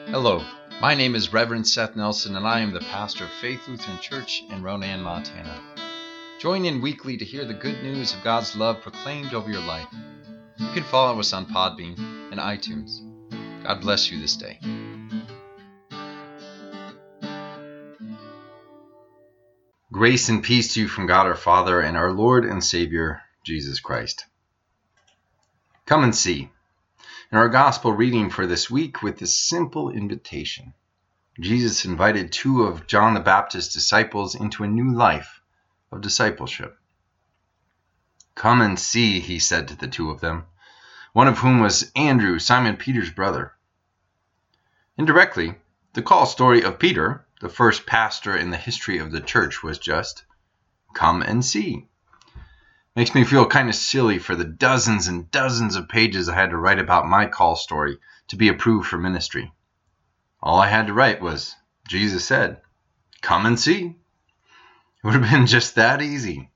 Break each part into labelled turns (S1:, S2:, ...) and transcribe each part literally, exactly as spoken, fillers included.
S1: Hello, my name is Reverend Seth Nelson, and I am the pastor of Faith Lutheran Church in Ronan, Montana. Join in weekly to hear the good news of God's love proclaimed over your life. You can follow us on Podbean and iTunes. God bless you this day. Grace and peace to you from God our Father and our Lord and Savior, Jesus Christ. Come and see. In our gospel reading for this week with this simple invitation, Jesus invited two of John the Baptist's disciples into a new life of discipleship. Come and see, he said to the two of them, one of whom was Andrew, Simon Peter's brother. Indirectly, the call story of Peter, the first pastor in the history of the church, was just, come and see. Makes me feel kind of silly for the dozens and dozens of pages I had to write about my call story to be approved for ministry. All I had to write was, Jesus said, come and see. It would have been just that easy.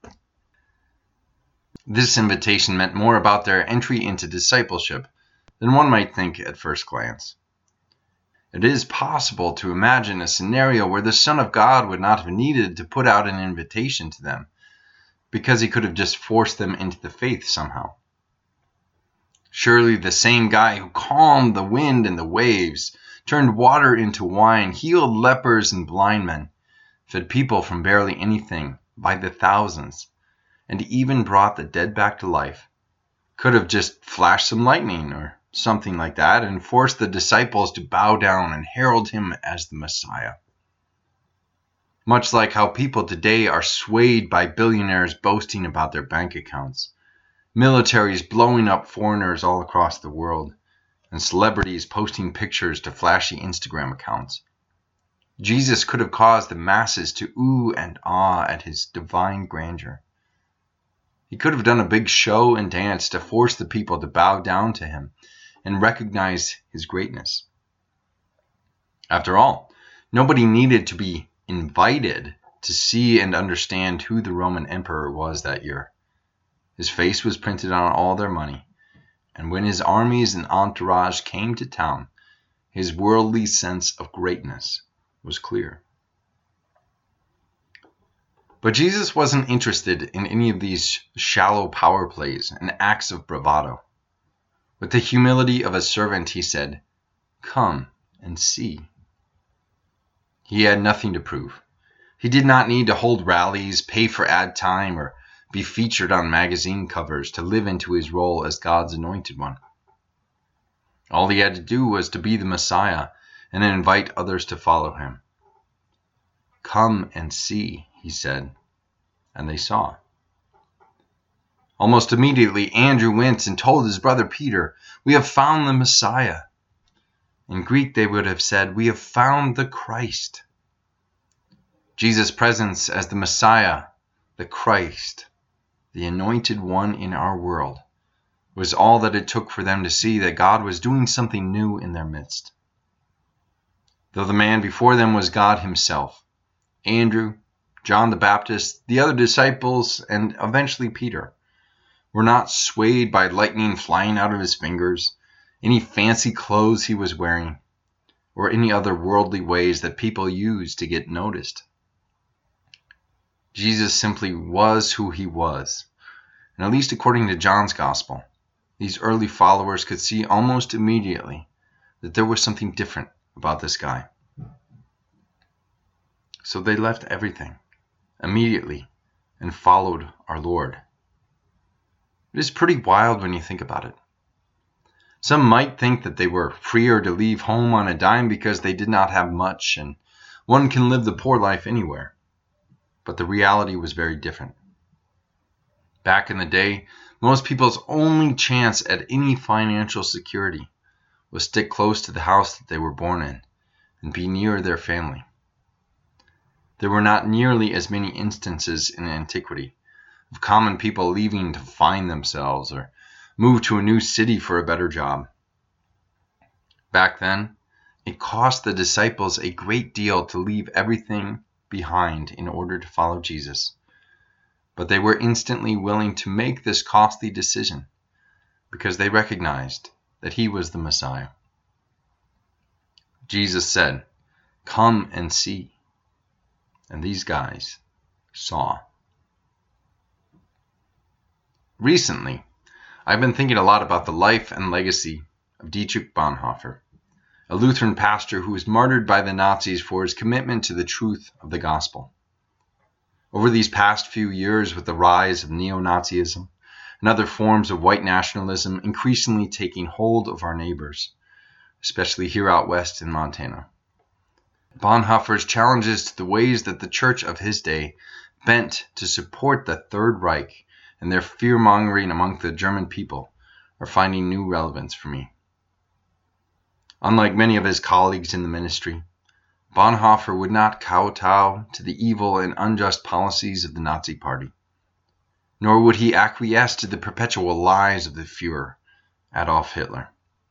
S1: This invitation meant more about their entry into discipleship than one might think at first glance. It is possible to imagine a scenario where the Son of God would not have needed to put out an invitation to them, because he could have just forced them into the faith somehow. Surely the same guy who calmed the wind and the waves, turned water into wine, healed lepers and blind men, fed people from barely anything by the thousands, and even brought the dead back to life, could have just flashed some lightning or something like that and forced the disciples to bow down and herald him as the Messiah. Much like how people today are swayed by billionaires boasting about their bank accounts, militaries blowing up foreigners all across the world, and celebrities posting pictures to flashy Instagram accounts. Jesus could have caused the masses to ooh and ah at his divine grandeur. He could have done a big show and dance to force the people to bow down to him and recognize his greatness. After all, nobody needed to be invited to see and understand who the Roman emperor was that year. His face was printed on all their money, and when his armies and entourage came to town, his worldly sense of greatness was clear. But Jesus wasn't interested in any of these shallow power plays and acts of bravado. With the humility of a servant, he said, come and see. He had nothing to prove. He did not need to hold rallies, pay for ad time, or be featured on magazine covers to live into his role as God's anointed one. All he had to do was to be the Messiah and invite others to follow him. Come and see, he said, and they saw. Almost immediately, Andrew went and told his brother Peter, we have found the Messiah. In Greek, they would have said, we have found the Christ. Jesus' presence as the Messiah, the Christ, the anointed one in our world, was all that it took for them to see that God was doing something new in their midst. Though the man before them was God himself, Andrew, John the Baptist, the other disciples, and eventually Peter, were not swayed by lightning flying out of his fingers, any fancy clothes he was wearing, or any other worldly ways that people use to get noticed. Jesus simply was who he was, and at least according to John's gospel, these early followers could see almost immediately that there was something different about this guy. So they left everything immediately and followed our Lord. It is pretty wild when you think about it. Some might think that they were freer to leave home on a dime because they did not have much, and one can live the poor life anywhere. But the reality was very different. Back in the day, most people's only chance at any financial security was stick close to the house that they were born in and be near their family. There were not nearly as many instances in antiquity of common people leaving to find themselves or move to a new city for a better job. Back then, it cost the disciples a great deal to leave everything behind in order to follow Jesus. But they were instantly willing to make this costly decision because they recognized that he was the Messiah. Jesus said, "Come and see." And these guys saw. Recently, I've been thinking a lot about the life and legacy of Dietrich Bonhoeffer, a Lutheran pastor who was martyred by the Nazis for his commitment to the truth of the gospel. Over these past few years, with the rise of neo-Nazism and other forms of white nationalism increasingly taking hold of our neighbors, especially here out west in Montana, Bonhoeffer's challenges to the ways that the church of his day bent to support the Third Reich and their fear-mongering among the German people are finding new relevance for me. Unlike many of his colleagues in the ministry, Bonhoeffer would not kowtow to the evil and unjust policies of the Nazi Party, nor would he acquiesce to the perpetual lies of the Führer, Adolf Hitler.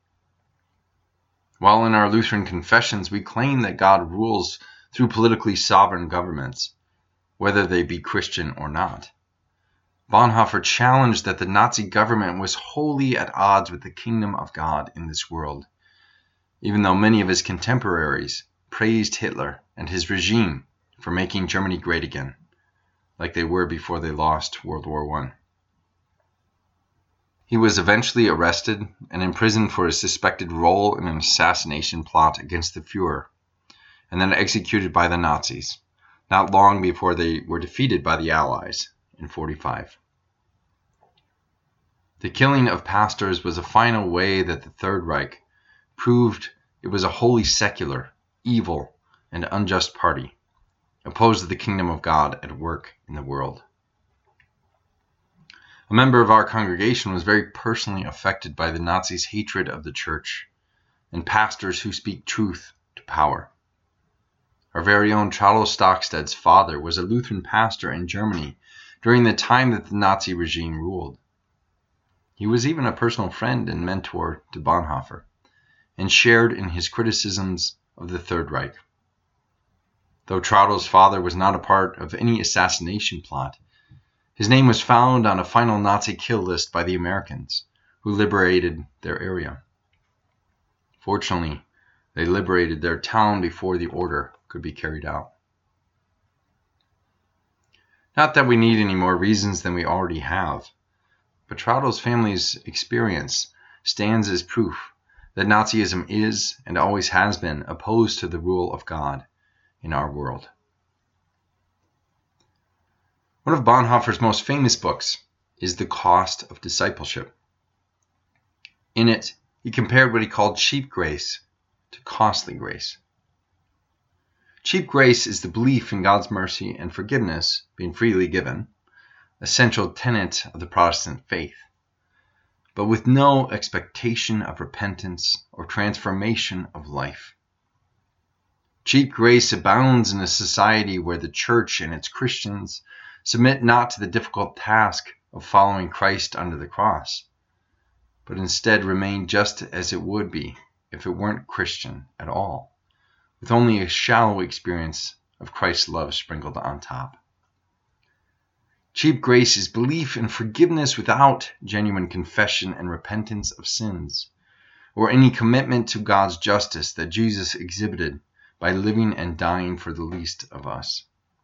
S1: While in our Lutheran confessions we claim that God rules through politically sovereign governments, whether they be Christian or not, Bonhoeffer challenged that the Nazi government was wholly at odds with the kingdom of God in this world, even though many of his contemporaries praised Hitler and his regime for making Germany great again, like they were before they lost World War One. He was eventually arrested and imprisoned for his suspected role in an assassination plot against the Führer, and then executed by the Nazis, not long before they were defeated by the Allies in forty-five. The killing of pastors was a final way that the Third Reich proved it was a wholly secular, evil, and unjust party, opposed to the kingdom of God at work in the world. A member of our congregation was very personally affected by the Nazis' hatred of the church and pastors who speak truth to power. Our very own Charles Stocksted's father was a Lutheran pastor in Germany during the time that the Nazi regime ruled. He was even a personal friend and mentor to Bonhoeffer, and shared in his criticisms of the Third Reich. Though Traudel's father was not a part of any assassination plot, his name was found on a final Nazi kill list by the Americans, who liberated their area. Fortunately, they liberated their town before the order could be carried out. Not that we need any more reasons than we already have, but Traudel's family's experience stands as proof that Nazism is and always has been opposed to the rule of God in our world. One of Bonhoeffer's most famous books is The Cost of Discipleship. In it, he compared what he called cheap grace to costly grace. Cheap grace is the belief in God's mercy and forgiveness being freely given, a central tenet of the Protestant faith, but with no expectation of repentance or transformation of life. Cheap grace abounds in a society where the church and its Christians submit not to the difficult task of following Christ under the cross, but instead remain just as it would be if it weren't Christian at all, with only a shallow experience of Christ's love sprinkled on top. Cheap grace is belief in forgiveness without genuine confession and repentance of sins, or any commitment to God's justice that Jesus exhibited by living and dying for the least of us.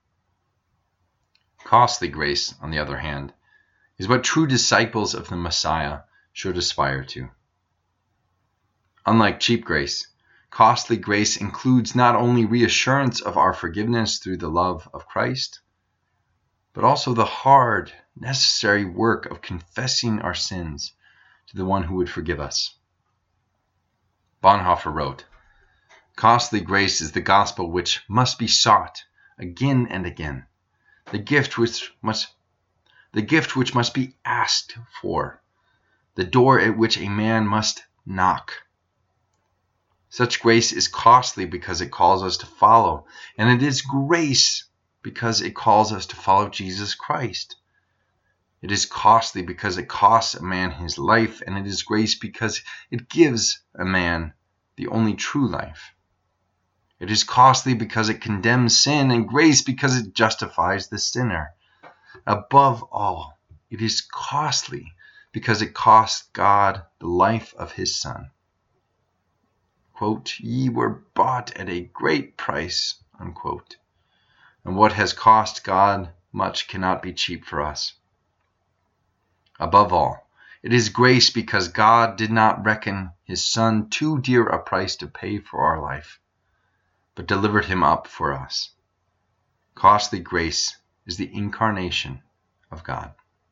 S1: Costly grace, on the other hand, is what true disciples of the Messiah should aspire to. Unlike cheap grace, costly grace includes not only reassurance of our forgiveness through the love of Christ, but also the hard, necessary work of confessing our sins to the one who would forgive us. Bonhoeffer wrote, "Costly grace is the gospel which must be sought again and again, the gift which must, the gift which must be asked for, the door at which a man must knock. Such grace is costly because it calls us to follow, and it is grace because it calls us to follow Jesus Christ. It is costly because it costs a man his life, and it is grace because it gives a man the only true life. It is costly because it condemns sin, and grace because it justifies the sinner. Above all, it is costly because it costs God the life of his Son." quote, "Ye were bought at a great price," unquote. And what has cost God much cannot be cheap for us. Above all, it is grace because God did not reckon his Son too dear a price to pay for our life, but delivered him up for us. Costly grace is the incarnation of God.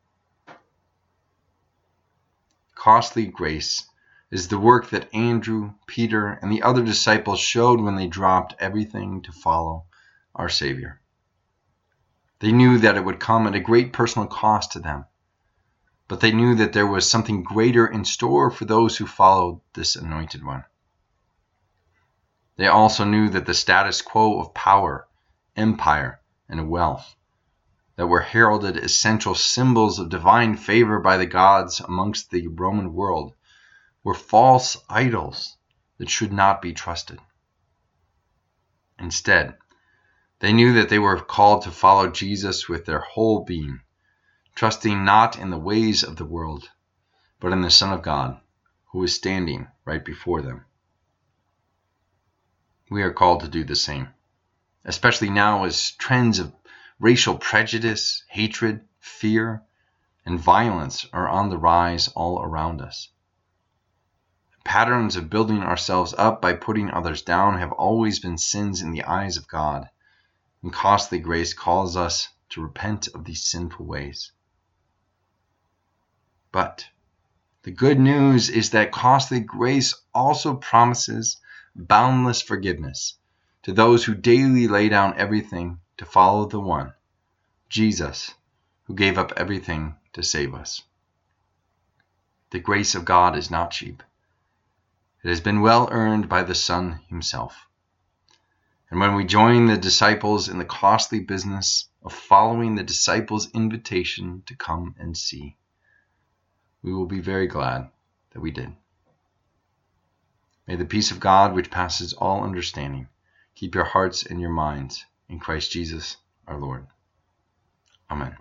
S1: Costly grace is the work that Andrew, Peter, and the other disciples showed when they dropped everything to follow our Savior. They knew that it would come at a great personal cost to them, but they knew that there was something greater in store for those who followed this anointed one. They also knew that the status quo of power, empire, and wealth that were heralded essential symbols of divine favor by the gods amongst the Roman world were false idols that should not be trusted. Instead, they knew that they were called to follow Jesus with their whole being, trusting not in the ways of the world, but in the Son of God, who is standing right before them. We are called to do the same, especially now as trends of racial prejudice, hatred, fear, and violence are on the rise all around us. Patterns of building ourselves up by putting others down have always been sins in the eyes of God, and costly grace calls us to repent of these sinful ways. But the good news is that costly grace also promises boundless forgiveness to those who daily lay down everything to follow the one, Jesus, who gave up everything to save us. The grace of God is not cheap. It has been well earned by the Son himself. And when we join the disciples in the costly business of following the disciples' invitation to come and see, we will be very glad that we did. May the peace of God, which passes all understanding, keep your hearts and your minds in Christ Jesus our Lord. Amen.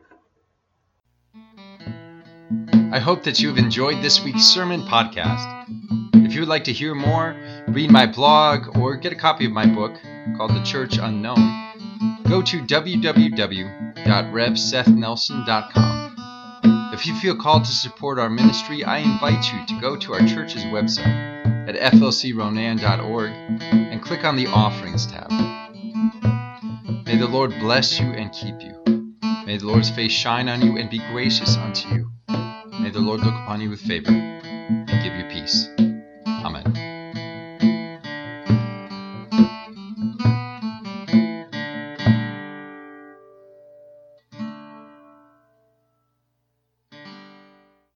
S1: I hope that you have enjoyed this week's sermon podcast. If you would like to hear more, read my blog, or get a copy of my book called The Church Unknown, go to w w w dot rev seth nelson dot com. If you feel called to support our ministry, I invite you to go to our church's website at f l c ronan dot org and click on the Offerings tab. May the Lord bless you and keep you. May the Lord's face shine on you and be gracious unto you. May the Lord look upon you with favor and give you peace.